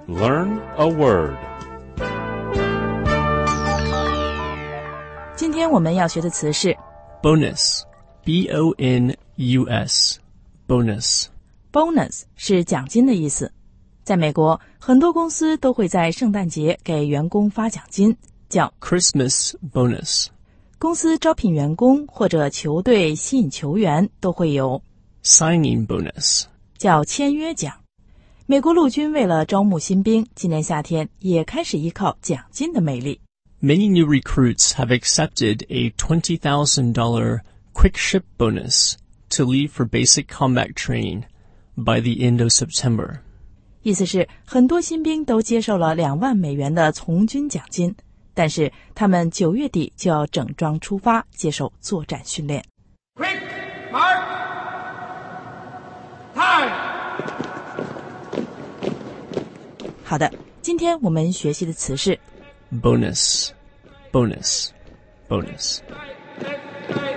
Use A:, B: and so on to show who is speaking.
A: Learn a word.
B: 今天我们要学的词是
C: bonus, B-O-N-U-S, bonus.
B: bonus 是奖金的意思。在美国，很多公司都会在圣诞节给员工发奖金，叫
C: Christmas bonus.
B: 公司招聘员工或者球队吸引球员都会有
C: Signing bonus.
B: 叫签约奖。美国陆军为了招募新兵，今年夏天也开始依靠奖金的魅力。
C: Many new recruits have accepted a $20,000 quick ship bonus to leave for basic combat training by the end of September.
B: 意思是很多新兵都接受了2万美元的从军奖金，但是他们9月底就要整装出发，接受作战训练。
D: Quick, mark, time.
B: 好的，今天我们学习的词是
C: Bonus, bonus, bonus.
D: Right, left, right.